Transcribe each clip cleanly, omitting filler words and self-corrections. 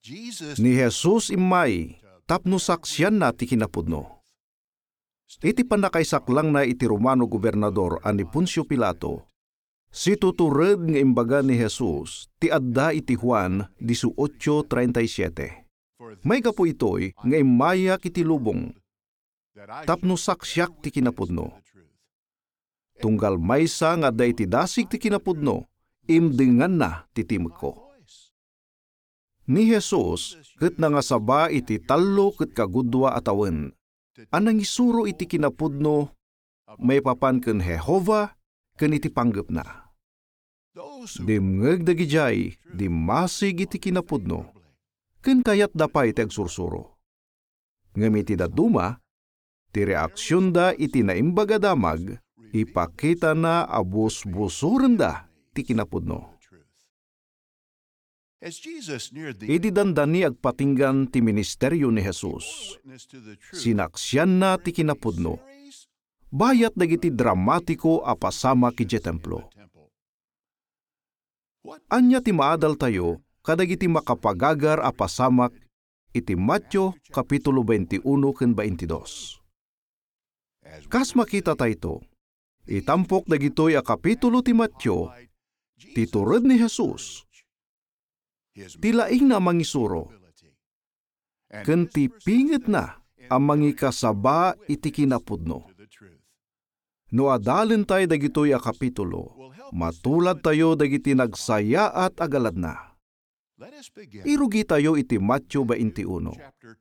Ni Jesus imay, tapno saksyan na ti kinapudno. Iti panakaisaklang na iti Romano gobernador ani Poncio Pilato, si tutured nga imbaga ni Jesus, ti adda iti Juan 18:37. May gapo itoy nga imayak iti lubong, tapno saksyak ti kinapudno. Tunggal maysa nga adda iti dasig ti kinapudno, imdengan na ti timek ko. Ni Jesus, ket nangasaba iti tallo ket kagudwa a tawen, anang isuro iti kinapudno, may papan ken Jehova, ken iti panggep na. Dimngeg dagijay, dimasig iti kinapudno, ken kayat dapay ti agsursuro. Ngem iti daduma, ti reaksyon da iti naimbaga damag, ipakita na abus-busuren da ti kinapudno. Idi dandani agpatinggan ti ministeryo ni Jesus. Sinaksyan na ti kinapudno. Bayat dagiti dramatiko a pasama kiti templo. Anya ti maadal tayo kadagiti makapagagar a pasamak iti Mateo kapitulo 21 ken 22. Kas makita tayo, itampok dagitoy a kapitulo ti Mateo, ti tured ni Jesus. Tilaing na mangisuro, ken ti pingit na ang mangikasaba iti kinapudno. No adalen tayo dagitoy a kapitulo, matulad tayo dagiti nagsaya at agalad na. Irugi tayo iti Mateo 21.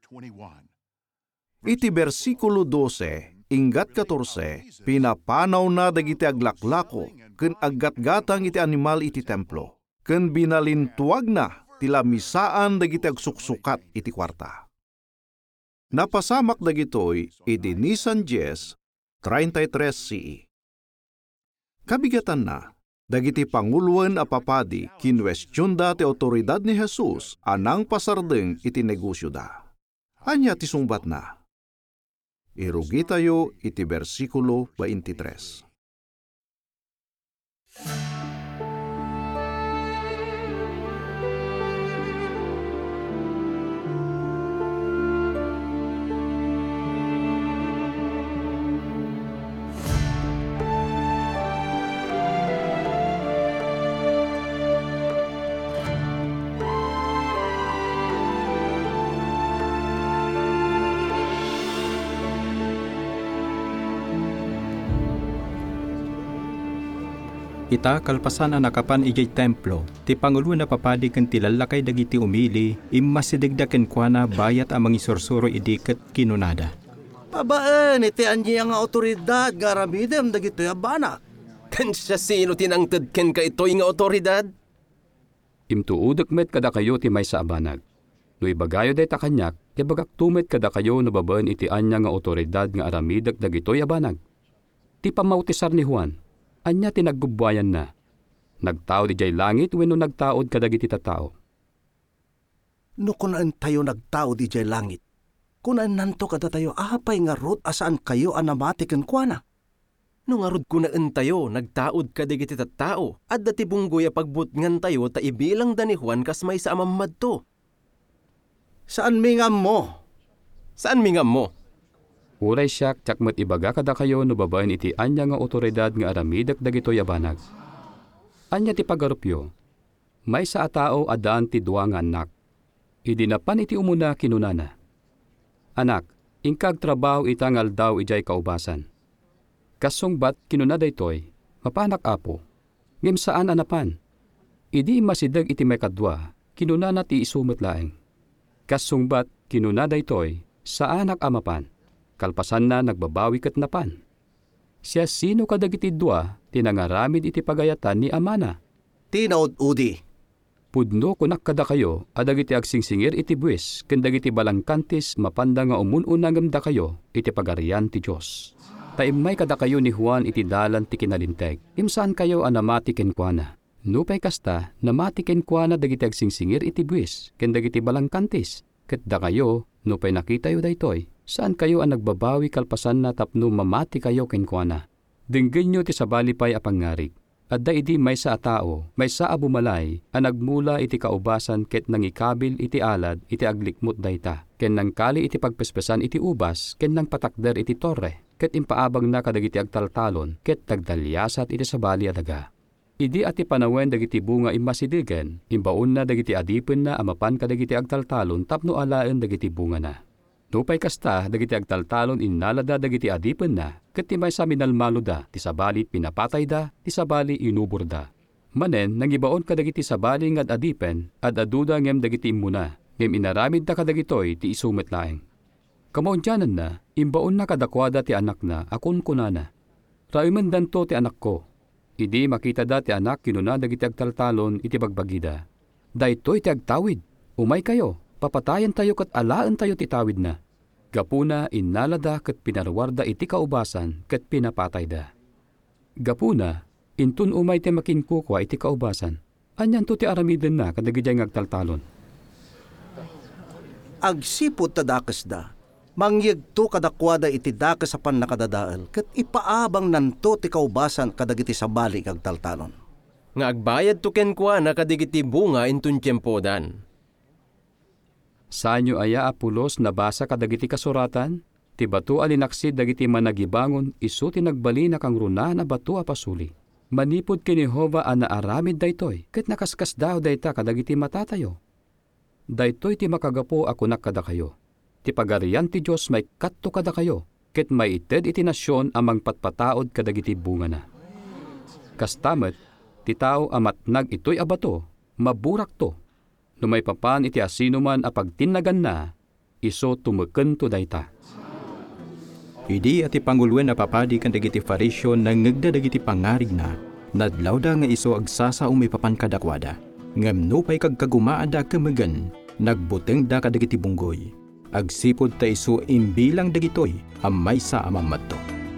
Iti bersikulo 12, inggat 14, pinapanaw na dagiti aglaklako, ken aggatgatang iti animal iti templo, ken binalintuag na tila misaan dagiti agsuksukat iti kwarta. Napasamak dagitoy iti Nisan 10:33 CE. Kabigatan na, dagiti panguluan a papadi kinwestiyon da ti otoridad ni Jesus anang pasardeng iti negosyo da. Anya ti sungbat na. Irugi tayo iti bersikulo 23. Ita kalpasan na nakapan ijay templo, ti pangulo na papadi ken ti lalakay dagiti umili, immasidegdaken kuana bayat amang isursuro idiket kinunada. Pabaan, iti anji nga otoridad, garamidem dagitoy abana. Ken siya sino tinangted ken ka itoy nga otoridad? Imtuudek met kada kayo ti may sa abanag. No ibagayo day ta kanyak, ibagak tumet kada kayo no babaen iti anya nga otoridad nga aramidek dagitoy abanag. Ti pamautisar ni Juan, anya tinagbubwayan na. Nagtao di jay langit wenno nagtaod kadagiti tattao. No kunaan tayo nagtao di jay langit, kunaan nanto kada tayo apay nga rot asaan kayo anamati ken kuana. No nga rod kunaan tayo nagtaod kadagiti tattao, at dati bunggoy a pagbutngan tayo ta ibilang da ni Juan kas may sa amamad to. Saan mingam mo? Saan mingam mo? Uray siyak tiyakmat ibaga kada kayo no babaen iti anya nga otoridad nga aramidak dagitoy abanag. Anya ti pagarupyo, may sa atao adaan ti dua nga anak. Idinapan iti umuna kinunana. Anak, ingkag trabaho itangal daw ijay kaubasan. Kasungbat kinunada itoy, mapanak apo, ngem saan anapan. Idi masidag iti may kadwa, kinunana ti isumot laeng. Kasungbat kinunada itoy, saanak amapan. Kalpasan na nagbabawi ket napan. Siya sino kadagiti dua, tinangaramid iti pagayatan ni amana. Tinaud-udi. Pudno kunak kada kayo, adagiti agsingsingir iti buwis, ken dagiti balangkantis mapanda nga umununangem da kayo, iti pagarian ti Diyos. Taimay kada kayo ni Juan iti dalan ti kinalinteg, imsaan kayo anamati ken kuana. Nupay kasta, namati ken kuana dagiti agsingsingir iti buwis, ken dagiti balangkantis, ket da kayo, nupay nakita yu daytoy. Saan kayo ang nagbabawi kalpasan na tapno mamati kayo ken kuana? Dinggin nyo ti sabali pay apangarig. Adda idi may sa tao, may sa abumalay, ang nagmula iti kaubasan ket nangikabil iti alad iti aglikmot dayta. Ken nangkali iti pagpespesan iti ubas, ken nang patakder iti torre, ket impaabag na kadagiti agtaltalon, ket tagdalyasat iti sabali adaga. Idi ati panawen dagiti bunga imasidigen, imbaon na dagiti adipen na amapan kadagiti agtaltalon tapno alaen dagiti bunga na. Nupay kasta, dagiti agtaltalon innalada dagiti adipen na, ket ti may sa minalmalo da, ti sabali pinapatay da, ti sabali inubor da. Manen, nangibaon kadagiti sabali ngad adipen, at aduda ngem dagiti immuna, ngem inaramid da kadagitoy ti isumet laeng. Kamaudyanan na, imbaon na kadakwada ti anak na, akon kunana. Raiman danto ti anak ko. Idi makita da ti anak kinuna dagiti agtaltalon iti bagbagida. Daytoy ti agtawid, umay kayo, papatayan tayo kat alaan tayo ti tawid na. Gapuna innalada kat pinarwarda iti kaubasan kat pinapatay da. Gapuna, intun umay ti makinkukwa iti kaubasan. Anyan to ti aramiden na kadagijay ngagtaltalon. Agsipod ta dakes da. Mangyegto kadakwada iti dakes apan nakadadael ket ipaabang nanto ti kaubasan kadagiti sabali kag taltalon. Nga agbayad to ken kwa na kadigiti bunga intun tiempodan. Sanyo aya Apolos nabasa kadagiti kasuratan, ti bato alinaksid dagiti managibangon isu ti nagbali na kang runa na bato apasuli. Manipod kini Jehova a naaramid daytoy, ket nakaskas daw dayta kadagiti matatayo. Daytoy ti makagapo ako nakada kayo. Ti pagarian ti Diyos may katto kada kayo, ket may ited iti nasyon amang patpataod kadagiti bunga na. Kastamet, ti tao amatnag itoy abato, maburak to. No may papan iti asino man a pagtinagan na, iso tumeken to dayta. Idi ati pangulwen na papadi kan dagiti Fariseo nang nagdadagiti pangarig na, nadlaw da nga iso agsasa umay papan kadakwada. Ngem nupay kag kagumaada kamagan, nagbuteng da kadagiti bunggoy. Agsipod ta iso imbilang dagitoy amay sa amamatto.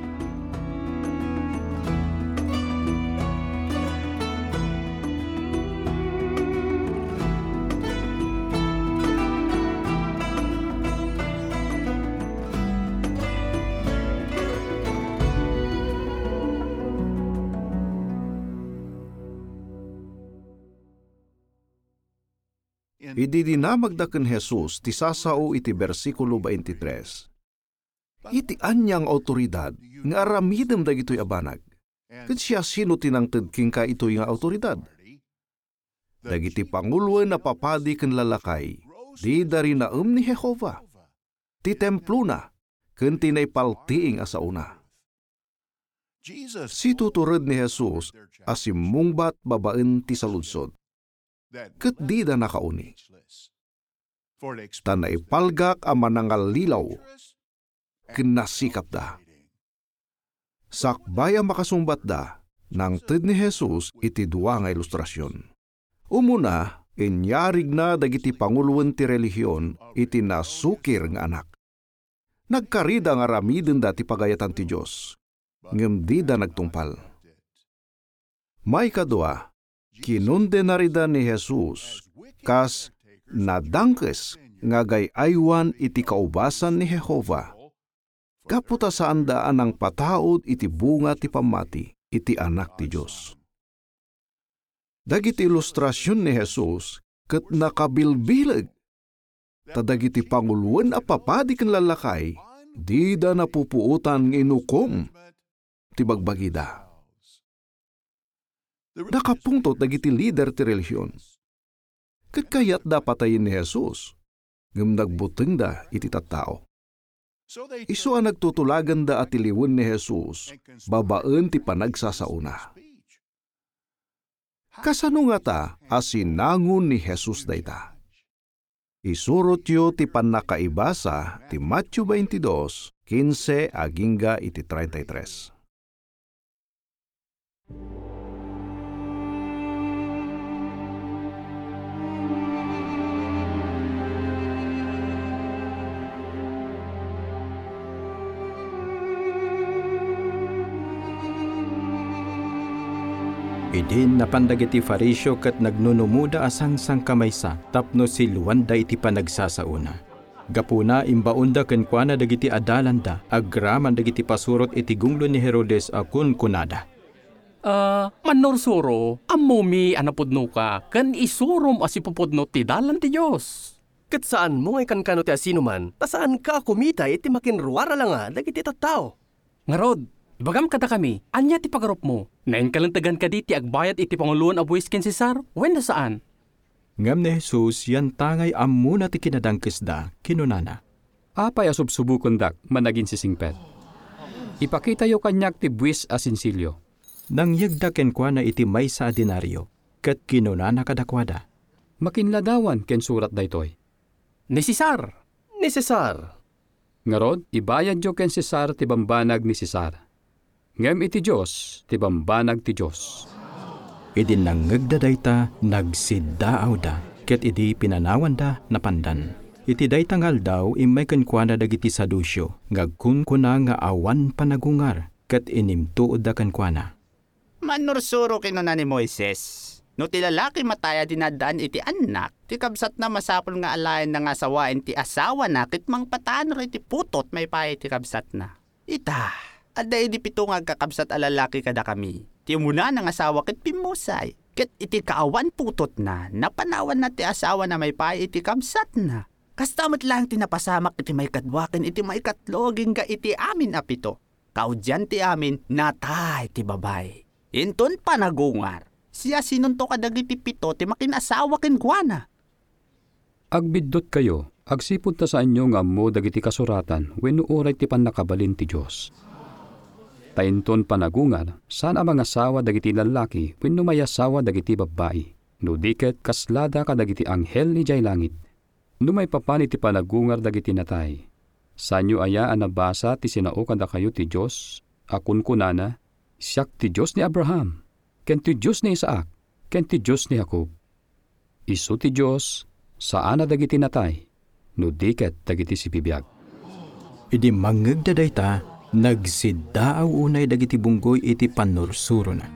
Idi dinamagdaken Jesus ti sasao iti bersikulo 23. Iti anyang autoridad nga aramidem dagitoy abanag. Ket siya sino tinangted king ka itoy nga autoridad? Dagiti pangulwen na papadi ken lalakay, di dari naem ni Jehova. Ti templo na, ken tinaypaltiing asauna. Si tutured ni Jesus asimungbat babaen ti saludsod. Ket di da nakauni. Tanay palgak a manangal lilaw, kinasikap da. Sakbay a makasumbat da, nang ted ni Jesus iti dua nga ilustrasyon. Umuna, inyarig na dagiti pangulwen ti relihiyon iti nasukir nga anak. Nagkarida nga ramiden da ti pagayatan ti Diyos, ngem di da nagtungpal. May kadua, kinunde na rida ni Jesus kas nadangkes nga gayaywan iti kaubasan ni Jehova. Kaputa saan daan ang pataod iti bunga ti pamati iti anak ti Diyos. Dagiti ilustrasyon ni Jesus ket nakabilbileg. Tadagiti pangulwen a papadi ken lalakay di da napupuutan ng inukom ti bagbagida. Nakapungtot dagiti lider ti relihiyon. Ket kayat da patayin ni Jesus, ngem nagbuteng da iti tattao. Isu a nagtutulagan da at iliwen ni Jesus, babaen ti panagsasauna. Kasano nga ta asinangon ni Jesus dayta? Isurot yo ti panakaibasa ti Matthew 22, 15 agingga iti 33. Idin napandagiti Fariseo ket nagnunumuda asang kamaysa tapno siluanda iti panagsasauna. Gapuna imbaunda ken kuana dagiti adalanda agraman dagiti pasurot iti gunglo ni Herodes akun kunada. Manorsuro, amumi anapudno ka, kan isurom asipupudno ti dalan ti Diyos. Kat saan mo ngay kankano ti asino man, ta saan ka kumita iti makinruara lang nga, dagiti tattao. Ngarod, ibagam kada kami, anya ti pagarup mo. Nain kalantagan ka di ti agbayad iti panguluan a buwis ken Cesar, wen na saan? Ngam ni Jesus yan tangay ammo na ti kinadangkisda, kinunana. Apay asubsubukon dak, managin si singpet. Ipakita yo kanyak ti buwis a sinsilyo. Nang yagdaken kwa na iti may sa denaryo, kat kinunana kadakwada. Makinladawan ken surat daytoy. Ni Cesar. Ni Cesar. Ngarod, ibayad yo ken Cesar ti bambanag ni Cesar. Ngem iti Diyos, ti bambanag ti Diyos. Idi nangagdadayta, nagsiddaaw da, ket idi pinanawan da napandan. Iti daytangal daw imay kankwana dagiti sadusyo, ngagkunkuna nga awan panagungar, ket inimtuod da kankwana. Manursuro kinuna ni Moises. No ti lalaki mataya dinadaan iti anak, ti kabsat na masapol nga alayan na nga sawain ti asawa na, kit mang patanro iti putot may pay ti kabsat na. Ita, ada di pito nga kakabsat a lalaki kada kami. Ti muna ng asawa kit pimusay. Kit iti kaawan putot na, napanawan na ti asawa na may pay iti kabsat na. Kastamot lang ti napasamak iti may kadwakin iti may katloging ga iti amin apito. Kaudyan ti amin, natay ti babay. Inton panagungar. Siya sinunto kadagiti pito ti makinasawa ken kuana. Agbiddot kayo, agsipod ta sa inyo nga mo dagiti kasuratan wenno oray ti pannakabalin ti Dios. Tainton panagungar, saan ang mga asawa dagiti lalaki wenno may asawa dagiti babae. No diket kaslada kadagiti anghel ni jay langit. No may papani ti panagungar dagiti natay. Sanyo aya anabasa ti sinao kada kayo ti Dios, akun kunana, siyak ti Dios ni Abraham. Ken ti Diyos ni Isaac, ken ti Diyos ni Jacob. Isu ti Diyos, saan na dagiti natay, no diket dagiti si bibiyag. Idi mangagdadayta, nagsiddaaw unay dagiti bunggoy iti panursuro na.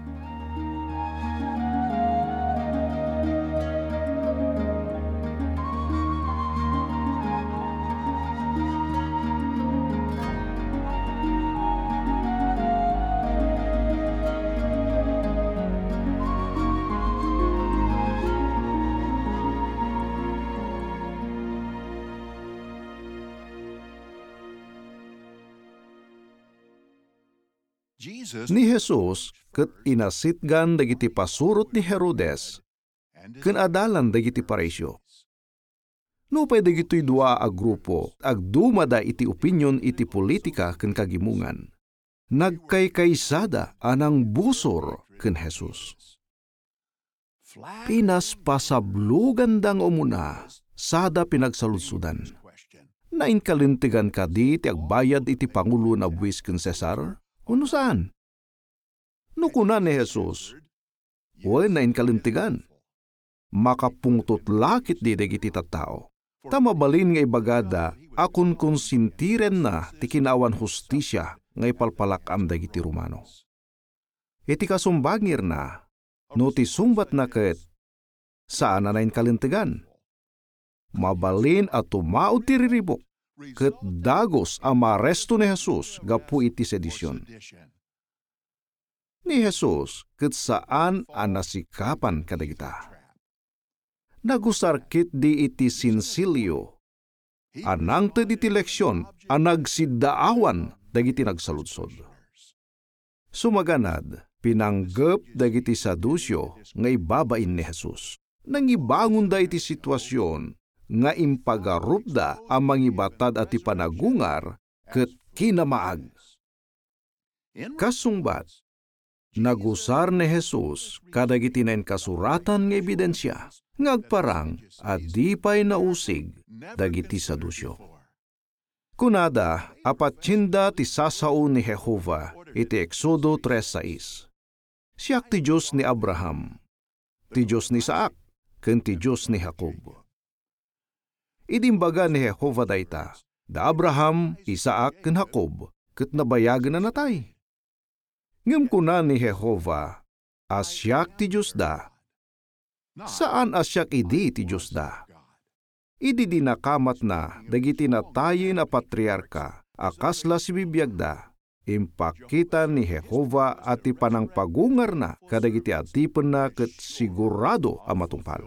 Ni Jesus ket inasitgan dagiti pasurot ni Herodes ken adalan dagiti paresyo. Nupay dagitoy dua a grupo agdumada iti opinyon iti politika ken kagimungan. Nagkaykaysada anang busor ken Jesus. Pinas pasablugan dang umuna sada pinagsaludsudan. Nainkalintigan ka di ti agbayad iti pangulo na buwis ken Cesar? Uno saan? Nukuna ni Jesus, huwag na inkalintigan. Makapungtot lakit di dagiti tattao. Tamabalin nga ibagada, akon konsintiren na ti kinawan hustisya nga ipalpalakam dagiti Romano. Iti kasumbangir na, no ti sumbat na ket, saan na inkalintigan? Mabalin at tumaod ti riribok, ket dagos ang maresto ni Jesus gapu iti sedisyon. Ni Jesus ket saan ang nasikapan kadagita. Nagusarkit di iti sinsilyo, anang ted iti leksyon ang nagsiddaawan dagiti nagsaludsod. Sumaganad, pinanggep dagiti sadusyo nga ibabain ni Jesus. Nang ibangon da iti sitwasyon nga impagarupda ang mangibatad at ipanagungar ket kinamaag. Kasungbat, nagusar ni Jesus kadagiti nain kasuratan nga ebidensya, ngagparang at di pa'y nausig dagiti sadusyo. Kunada, apatsinda ti sasao ni Jehova iti Exodo 3:6. Siyak ti Diyos ni Abraham, ti Diyos ni Isaac, ken ti Diyos ni Jacob. Idimbaga ni Jehova dayta, da Abraham, Isaac, ken Jacob, ket nabayagan na natay. Ngem kuna ni Jehova, asyak ti Diyos da. Saan asyak idi ti Diyos da? Idi dinakamat na, dagiti natayin a patriarka, akasla si bibiyag da, Impakita ni Jehova at ipanang pagungar na kadagiti atipen na ket sigurado a matungpal.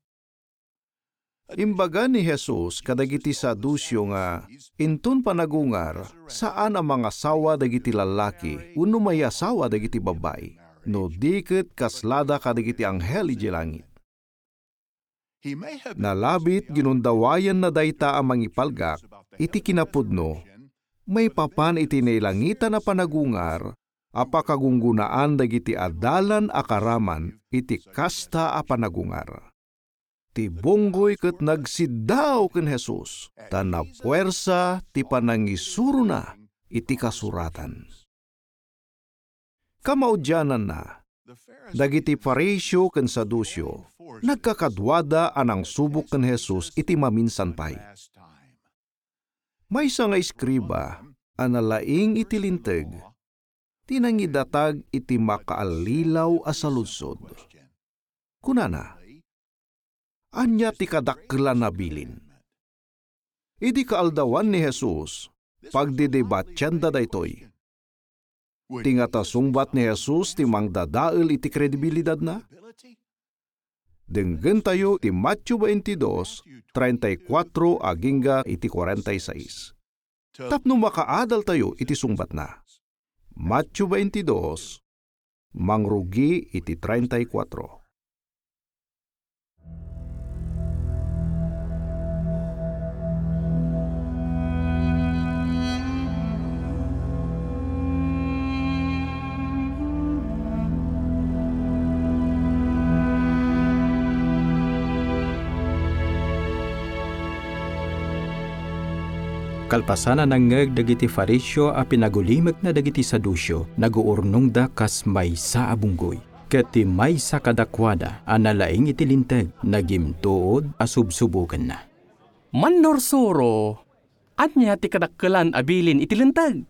Imbaga ni Jesus kadagiti Sadusyo nga inton panagungar saan ang mga sawa dagiti lalaki uno may asawa dagiti babae no diket kaslada kadagiti anghel iti langit. Nalabit ginundawayan na dayta ang mangipalgak iti kinapudno may papan iti nailangitan na panagungar apakagunggunaan dagiti adalan akaraman iti kasta a panagungar. Ti bonggoy ket nagsiddaw ken Jesus, tan napuwersa ti panangisuro na iti kasuratan. Kamaudyanan na, dagiti Fariseo ken Sadusyo, nagkakadwada anang subok ken Jesus iti maminsan pay. Maysa nga iskriba, analaing iti linteg, tinangidatag iti makaalilaw a saludsod. Kunana, anya ti kadakkelan na bilin. Idi kaaldawan ni Jesus, pagdidebatyan da daytoy. Tingata sungbat ni Jesus ti mangdadael iti kredibilidad na? Denggen tayo ti Matthew 22, 34 agingga iti 46. Tapno makaadal tayo iti sungbat na. Matthew 22, mangrugi iti 34. Kalpasanan ng ngeg dagiti Fariseo a pinagulimag na dagiti Sadusyo, naguurnong da kas may sa abunggoy. Ket ti may sa kadakwada analaing iti linteg, nagimtuod a subsubukan na. Manorsuro, anya ti kadakkelan abilin iti lintag.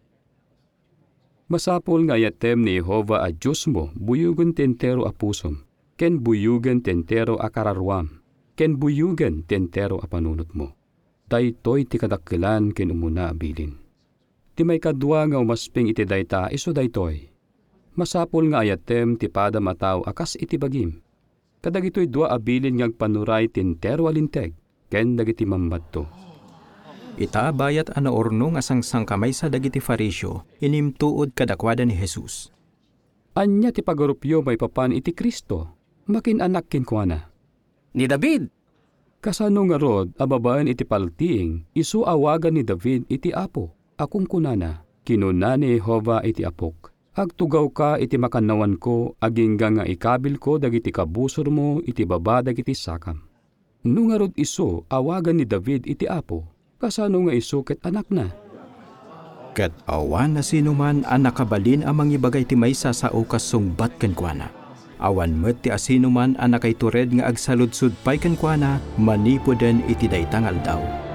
Masapol nga yatem ni Jehova a Diyos mo, buyugan tentero a pusom, ken buyugan tentero a kararwam, ken buyugan tentero a panunot mo. Daytoy ti kadakkelan ken umuna abilin. Ti may kadwa nga umasping iti dayta iso daytoy. Masapol nga ayatem ti pada mataw akas iti bagim. Kadagitoy dua abilin nga panuray tentero alinteg ken dagiti mammadto. Ita bayat ana orno nga sangsang kamay sa dagiti Fariseo, inimtuod kadakwada ni Jesus. Anya ti pagarupyo may papan iti Kristo, makin anak kenkwana. Ni David, Kasano nga rod, ababaen iti paltiing, isu awagan ni David iti apo, akong kunana, kinuna ni Jehova iti apok. Agtugaw ka iti makanawan ko, agingga nga ikabil ko dagiti kabusor mo iti baba dagiti sakam. No nga rod isu awagan ni David iti apo, kasano nga isu ket anak na. Ket awan na sinuman ang nakabalin amang ibagay ti maysa sa ukas sungbat kenkwana. Awan met ti asinuman ang nakaitured nga agsaludsud pay kenkwana, manipoden iti daytang aldaw.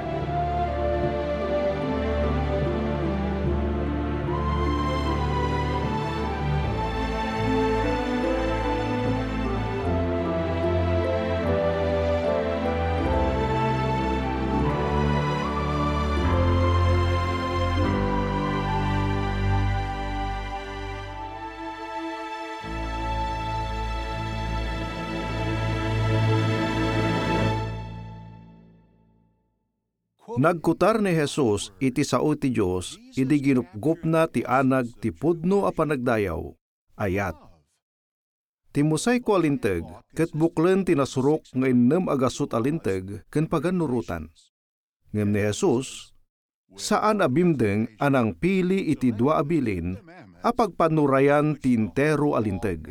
Nagkutar ni Jesus iti sao ti Diyos, idi ginupgop na ti anag ti pudno a panagdayaw. Ayat. Timusay ko alinteg, ket buklen tinasurok nga innem agasot alinteg, ken paganurutan. Ngem ni Jesus, saan abimdeng anang pili iti dua abilin, apagpanurayan ti intero alinteg.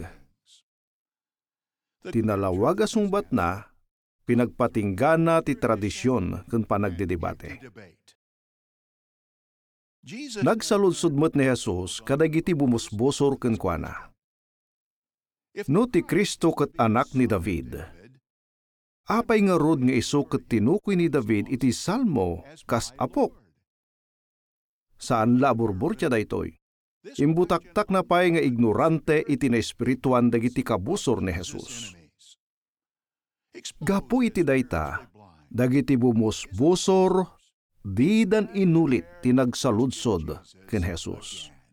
Tinalawag asungbat na, pinagpatinggana ti tradisyon ken panagdedebate. Nagsaludsud met ni Jesus kadagiti bumusbosor kenkwana. No ti Kristo ket anak ni David, apay nga rod nga isu ket tinukoy ni David iti salmo kas apok. Saan laburbor tiya daytoy? Imbutaktak na pay nga ignorante iti na espirituan dagiti kabusor ni Jesus. Gapo iti dayta, dagiti bumusbosor, di dan inulit tinagsaludsod ken Jesus.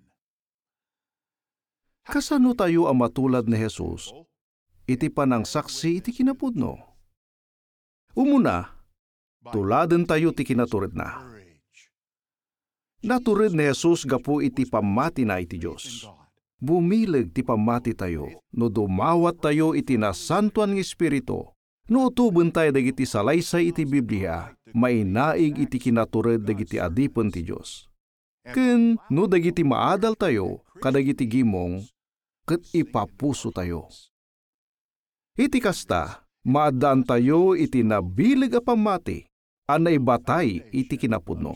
Kasano tayo ang matulad ni Jesus? Iti panang saksi iti kinapudno. Umuna, tuladen tayo ti kinaturid na. Naturid ni Jesus gapu iti pamati na iti Diyos. Bumilig ti pamati tayo, no dumawat tayo iti nasantuan ng Espiritu, no utuben tayo dagiti salaysay iti Biblia, mainaig iti kinaturid dagiti adipen ti Diyos. Ken no dagiti maadal tayo, kadagiti gimong, ket ipapuso tayo. Iti kasta, maadaan tayo iti nabilig a pamati, a naibatay iti kinapudno.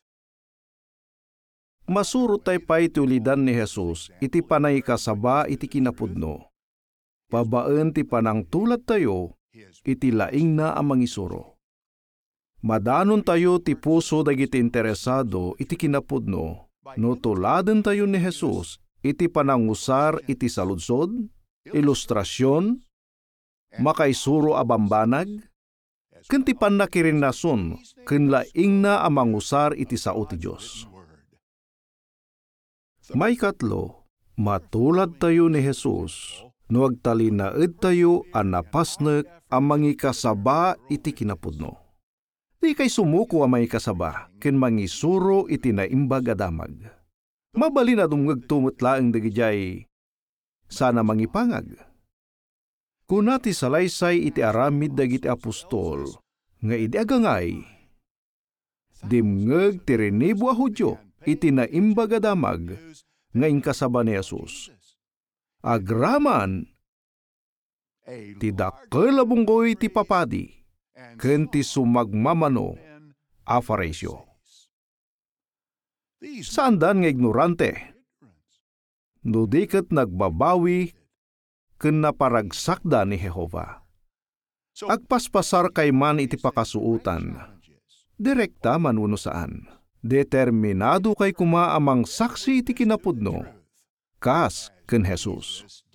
Masurot tayo pa iti ulidan ni Jesus, iti panay kasaba iti kinapudno. Pabaan ti panang tulad tayo, iti laing na amang isuro. Madanon tayo ti puso dagiti interesado iti kinapudno, no tuladen tayo ni Jesus, iti panangusar iti saludsod, ilustrasyon, makaisuro a bambanag, ken ti panakirinason, ken laing na amang usar iti sao ti Diyos. May katlo, matulad tayo ni Jesus, no agtalinaed tayo ang napasnek ang mangikasaba iti kinapudno. Di kay sumuko ang mangikasaba, ken mangisuro iti naimbag adamag. Mabalin na dumngag tumutlaang dagijay, sana mangipangag. Kunati salaysay iti aramid dagiti apostol, nga idi agangay, dimngeg ti rinibo a Hudyo, iti naimbag adamag, nga inkasaba ni Jesus. Agraman, ti dakkel a bunggoy ti papadi, ken ti sumagmamano a Fariseo. Saan nga ignorante? No diket nagbabawi, ken naparagsakda ni Jehova. Agpaspasar kay man iti pakasuutan, direkta man uno saan. Determinado kay kuma amang saksi iti kinapudno, kas ken Jesus.